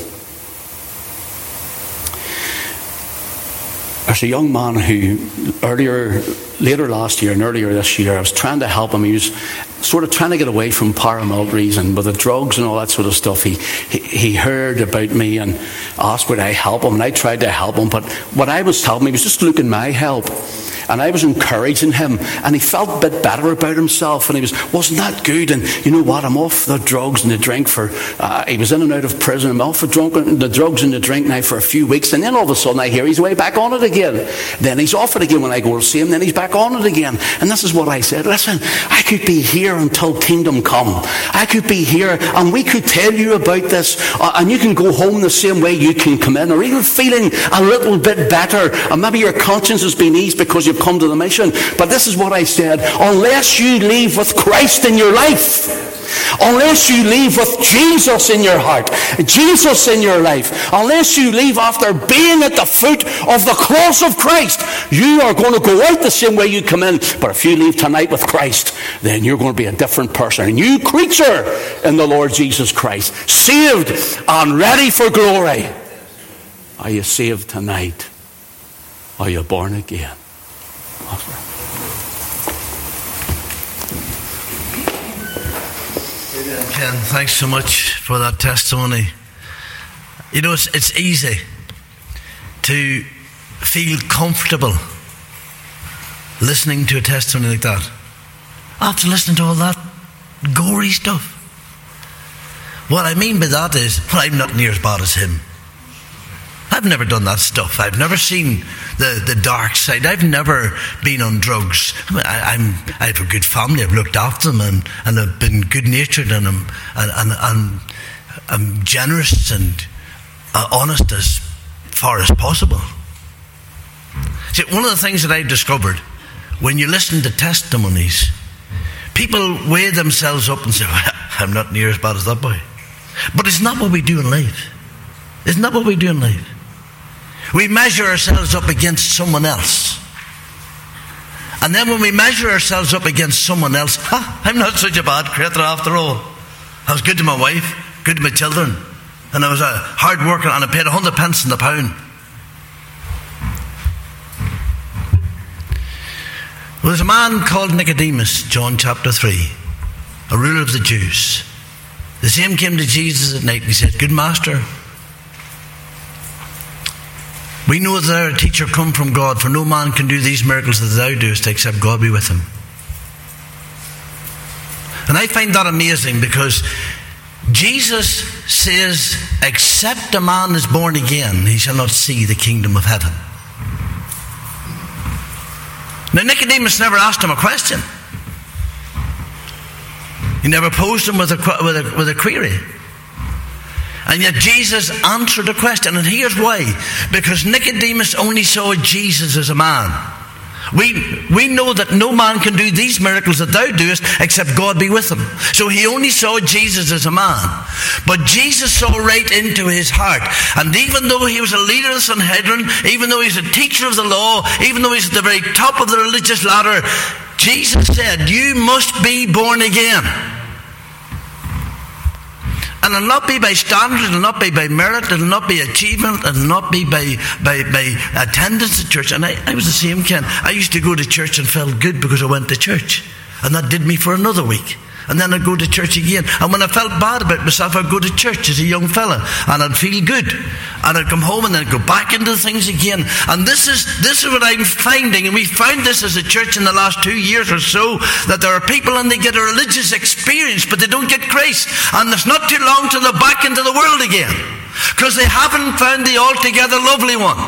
There's a young man who earlier, later last year and earlier this year, I was trying to help him. He was sort of trying to get away from paramilitaries and with the drugs and all that sort of stuff. He, he he heard about me and asked would I help him, and I tried to help him. But what I was telling him, he was just looking my help. And I was encouraging him, and he felt a bit better about himself, and he was, wasn't that good? And you know what, I'm off the drugs and the drink for, uh, he was in and out of prison, I'm off the, drunk, the drugs and the drink now for a few weeks, and then all of a sudden I hear he's way back on it again. Then he's off it again when I go to see him, then he's back on it again. And this is what I said, listen, I could be here until kingdom come. I could be here, and we could tell you about this, uh, and you can go home the same way you can come in, or even feeling a little bit better, and maybe your conscience has been eased because you've come to the mission. But this is what I said, unless you leave with Christ in your life, unless you leave with Jesus in your heart, Jesus in your life, unless you leave after being at the foot of the cross of Christ, you are going to go out the same way you come in. But if you leave tonight with Christ, then you're going to be a different person, a new creature in the Lord Jesus Christ, saved and ready for glory. Are you saved tonight? Are you born again? Ken, thanks so much for that testimony. You know, it's, it's easy to feel comfortable listening to a testimony like that after listening to all that gory stuff. What I mean by that is, well, I'm not near as bad as him. I've never done that stuff. I've never seen the, the dark side. I've never been on drugs. I mean, I, I'm, I have a good family. I've looked after them, and, and I've been good-natured, and I'm, and, and, and I'm generous and uh, honest as far as possible. See, one of the things that I've discovered, when you listen to testimonies, people weigh themselves up and say, well, I'm not near as bad as that boy. But it's not what we do in life. It's not what we do in life. We measure ourselves up against someone else. And then when we measure ourselves up against someone else, ah, I'm not such a bad creature after all. I was good to my wife, good to my children, and I was a hard worker, and I paid a hundred pence in the pound. Well, there's a man called Nicodemus, John chapter three, a ruler of the Jews. The same came to Jesus at night, and he said, good master, we know that thou art a teacher come from God, for no man can do these miracles that thou doest except God be with him. And I find that amazing, because Jesus says, except a man is born again, he shall not see the kingdom of heaven. Now Nicodemus never asked him a question. He never posed him with a, with a, with a query. And yet Jesus answered the question. And here's why. Because Nicodemus only saw Jesus as a man. We, we know that no man can do these miracles that thou doest except God be with him. So he only saw Jesus as a man. But Jesus saw right into his heart. And even though he was a leader of the Sanhedrin, even though he's a teacher of the law, even though he's at the very top of the religious ladder, Jesus said, you must be born again. And it'll not be by standards, it'll not be by merit, it'll not be achievement, it'll not be by, by, by attendance at church. And I, I was the same kind. I used to go to church and felt good because I went to church. And that did me for another week. And then I'd go to church again. And when I felt bad about myself, I'd go to church as a young fella. And I'd feel good. And I'd come home and then I'd go back into things again. And this is this is what I'm finding. And we found this as a church in the last two years or so. That there are people and they get a religious experience, but they don't get grace. And it's not too long till they're back into the world again. Because they haven't found the altogether lovely one.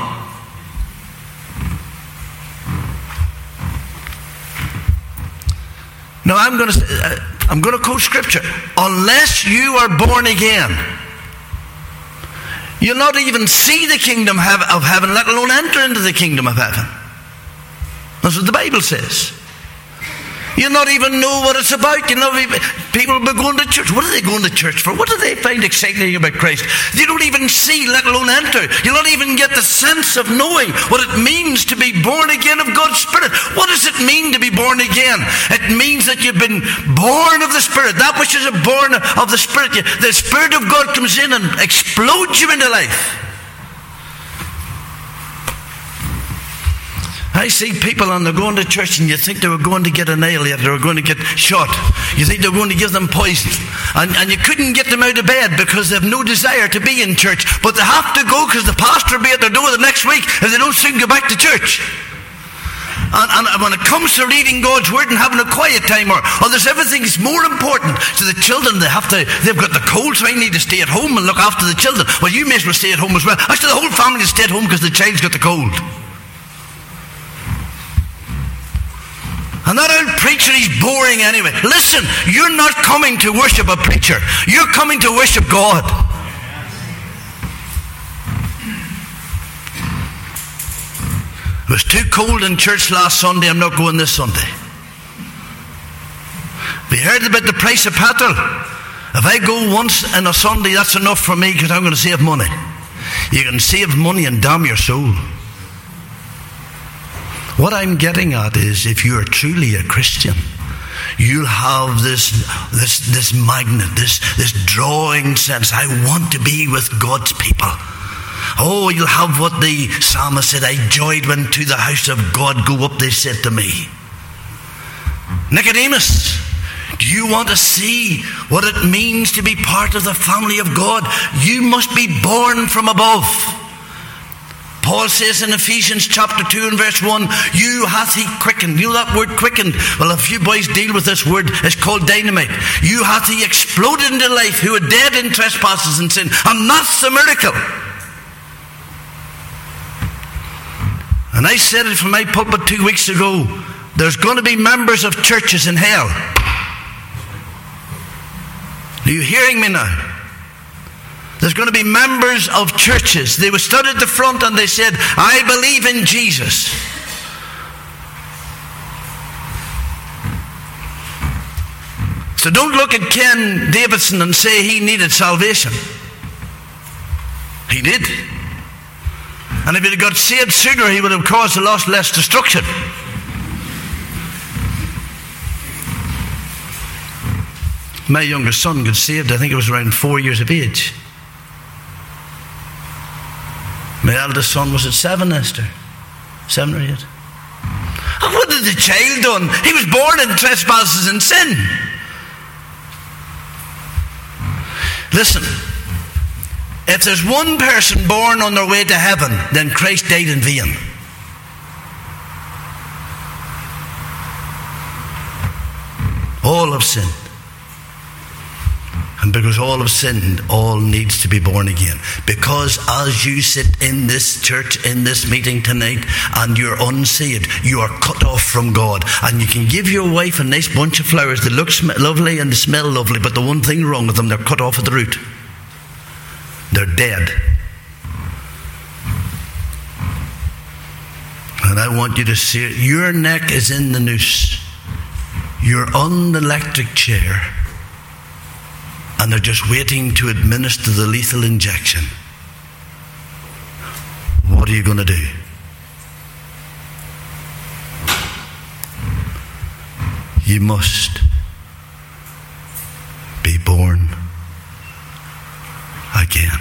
Now I'm going to uh, I'm going to quote scripture. Unless you are born again, you'll not even see the kingdom of heaven, let alone enter into the kingdom of heaven. That's what the Bible says. You'll not even know what it's about. You know, people will be going to church. What are they going to church for? What do they find exciting about Christ? They don't even see, let alone enter. You'll not even get the sense of knowing what it means to be born again of God's Spirit. What does it mean to be born again? It means that you've been born of the Spirit. That which is born of the Spirit. The Spirit of God comes in and explodes you into life. I see people and they're going to church and you think they were going to get annihilated, they were going to get shot. You think they were going to give them poison. And, and you couldn't get them out of bed because they have no desire to be in church. But they have to go because the pastor will be at their door the next week if they don't soon go back to church. And, and when it comes to reading God's Word and having a quiet time, or, or there's everything's more important to the children. They have to, they've got the cold, so I need to stay at home and look after the children. Well, you may as well stay at home as well. Actually, the whole family will stay at home because the child's got the cold. And that old preacher, he's boring anyway. Listen, you're not coming to worship a preacher. You're coming to worship God. It was too cold in church last Sunday. I'm not going this Sunday. Have you heard about the price of petrol? If I go once in a Sunday, that's enough for me because I'm going to save money. You can save money and damn your soul. What I'm getting at is, if you are truly a Christian, you'll have this this this magnet, this this drawing sense. I want to be with God's people. Oh, you'll have what the psalmist said, I joyed when to the house of God go up, they said to me. Nicodemus, do you want to see what it means to be part of the family of God? You must be born from above. Paul says in Ephesians chapter two and verse one, you hath he quickened. You know that word quickened? Well, a few boys deal with this word. It's called dynamite. You hath he exploded into life who were dead in trespasses and sin. And that's the miracle. And I said it from my pulpit two weeks ago. There's going to be members of churches in hell. Are you hearing me now? There's going to be members of churches. They were stood at the front and they said, I believe in Jesus. So don't look at Ken Davidson and say he needed salvation. He did. And if he had got saved sooner, he would have caused a lot less destruction. My youngest son got saved, I think it was around four years of age. My eldest son was at seven, Esther. Seven or eight. And what did the child done? He was born in trespasses and sin. Listen, if there's one person born on their way to heaven, then Christ died in vain. All have sinned. And because all have sinned, all needs to be born again. Because as you sit in this church, in this meeting tonight, and you're unsaved, you are cut off from God. And you can give your wife a nice bunch of flowers that look sm- lovely and they smell lovely, but the one thing wrong with them, they're cut off at the root. They're dead. And I want you to see it. Your neck is in the noose. You're on the electric chair. And they're just waiting to administer the lethal injection. What are you going to do? You must be born again.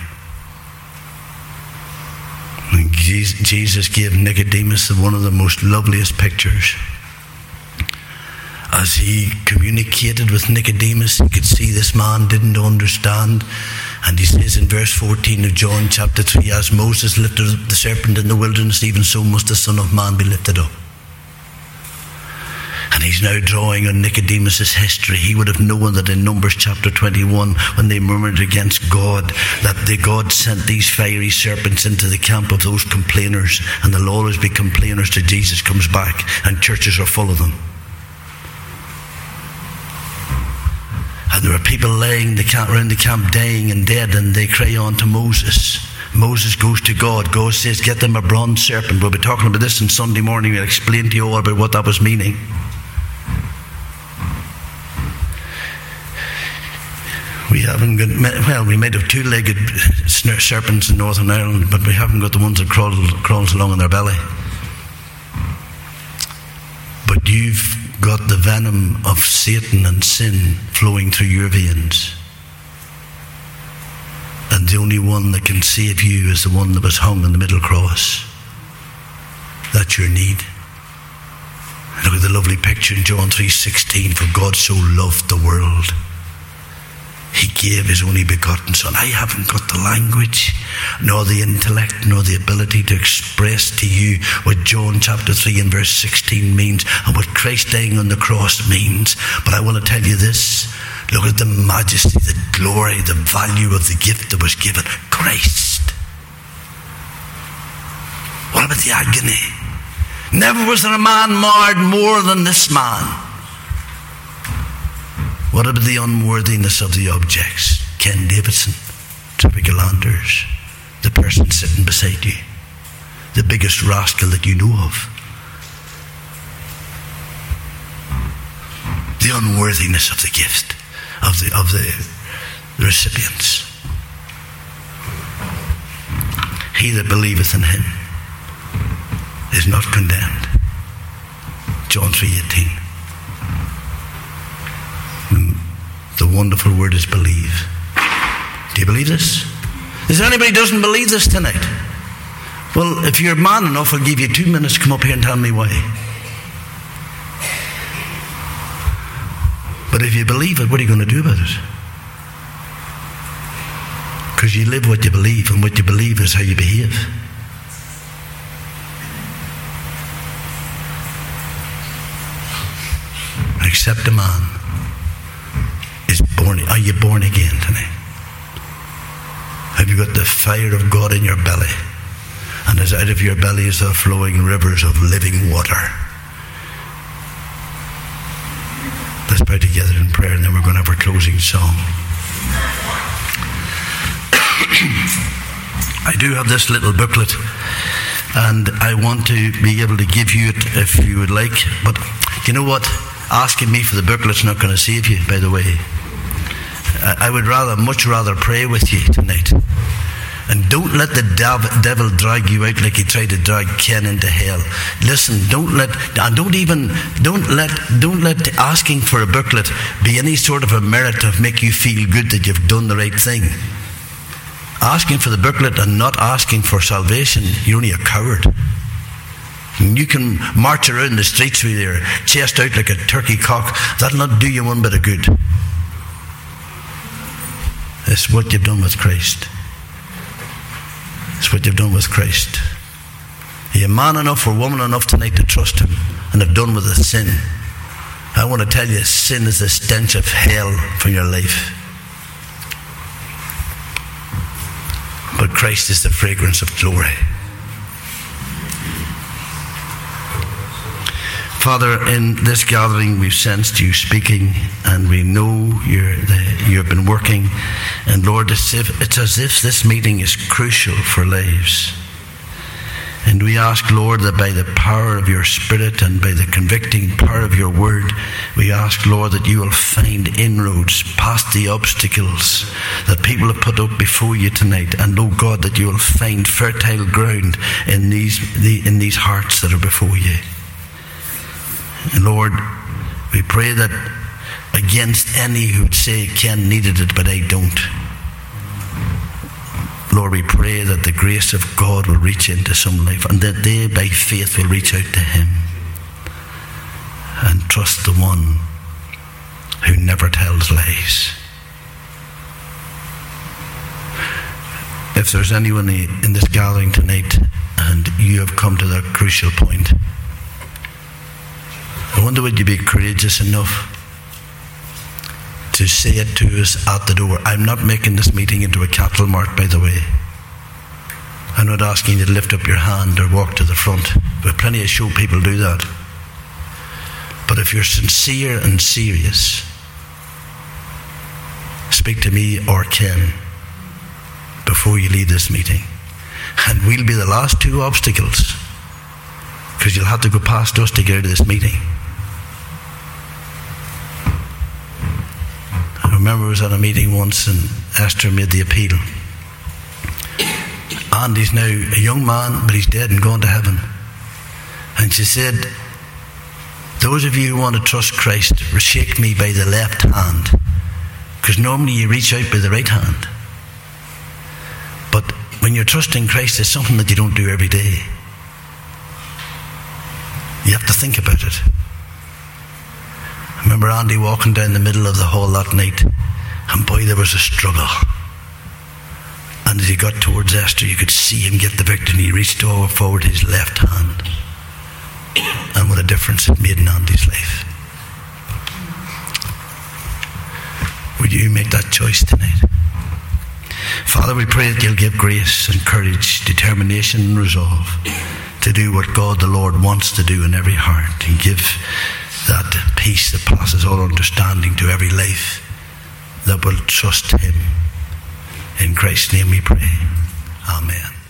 And Jesus gave Nicodemus one of the most loveliest pictures. As he communicated with Nicodemus, he could see this man didn't understand. And he says in verse fourteen of John chapter three, as Moses lifted up the serpent in the wilderness, even so must the Son of Man be lifted up. And he's now drawing on Nicodemus' history. He would have known that in Numbers chapter twenty-one, when they murmured against God, that the God sent these fiery serpents into the camp of those complainers, and there'll always be complainers till Jesus comes back, and churches are full of them. And there are people laying the camp, around the camp dying and dead, and they cry on to Moses. Moses goes to God. God says, get them a bronze serpent. We'll be talking about this on Sunday morning. We'll explain to you all about what that was meaning. We haven't got, well, we might have two-legged serpents in Northern Ireland, but we haven't got the ones that crawl, crawls along in their belly. But you've got the venom of Satan and sin flowing through your veins. And the only one that can save you is the one that was hung on the middle cross. That's your need. Look at the lovely picture in John three sixteen. For God so loved the world, He gave His only begotten Son. I haven't got the language, nor the intellect, nor the ability to express to you what John chapter three and verse sixteen means, and what Christ dying on the cross means. But I want to tell you this. Look at the majesty, the glory, the value of the gift that was given. Christ. What about the agony? Never was there a man marred more than this man. What about the unworthiness of the objects? Ken Davidson, typical Anders, the person sitting beside you, the biggest rascal that you know of. The unworthiness of the gift, of the of the recipients. He that believeth in Him is not condemned. John three eighteen. The wonderful word is believe. Do you believe this? Is there anybody who doesn't believe this tonight? Well, if you're man enough, I'll give you two minutes to come up here and tell me why. But if you believe it, what are you going to do about it? Because you live what you believe, and what you believe is how you behave. Except a man is born. Are you born again tonight? Have you got the fire of God in your belly? And as out of your belly is there flowing rivers of living water. Let's pray together in prayer, and then we're going to have our closing song. I do have this little booklet, and I want to be able to give you it if you would like. But you know what? Asking me for the booklet's not going to save you, by the way. I would rather, much rather pray with you tonight. And don't let the dav- devil drag you out like he tried to drag Ken into hell. Listen, don't let, and don't even, don't let, don't let asking for a booklet be any sort of a merit to make you feel good that you've done the right thing. Asking for the booklet and not asking for salvation, you're only a coward. And you can march around the streets with your chest out like a turkey cock. That'll not do you one bit of good. It's what you've done with Christ. It's what you've done with Christ. Are you man enough or woman enough tonight to trust Him and have done with the sin? I want to tell you, sin is the stench of hell for your life. But Christ is the fragrance of glory. Father, in this gathering we've sensed you speaking, and we know you're the, you've been working. And Lord, it's, if, it's as if this meeting is crucial for lives. And we ask, Lord, that by the power of your Spirit and by the convicting power of your word, we ask, Lord, that you will find inroads past the obstacles that people have put up before you tonight. And, oh God, that you will find fertile ground in these, the, in these hearts that are before you. And, Lord, we pray that against any who would say, Ken needed it, but I don't. Lord, we pray that the grace of God will reach into some life and that they, by faith, will reach out to him and trust the one who never tells lies. If there's anyone in this gathering tonight and you have come to that crucial point, I wonder, would you be courageous enough to say it to us at the door? I'm not making this meeting into a cattle mart, by the way. I'm not asking you to lift up your hand or walk to the front. But plenty of show people do that. But if you're sincere and serious, speak to me or Ken before you leave this meeting. And we'll be the last two obstacles, because you'll have to go past us to get out of this meeting. I remember I was at a meeting once and Esther made the appeal. Andy's now a young man, but he's dead and gone to heaven. And she said, those of you who want to trust Christ, shake me by the left hand, because normally you reach out by the right hand. But when you're trusting Christ, it's something that you don't do every day. You have to think about it. I remember Andy walking down the middle of the hall that night, and boy, there was a struggle. And as he got towards Esther, you could see him get the victory, and he reached forward his left hand. And what a difference it made in Andy's life. Would you make that choice tonight? Father, we pray that you'll give grace and courage, determination and resolve to do what God the Lord wants to do in every heart, and give that peace that passes all understanding to every life that will trust him. In Christ's name we pray. Amen.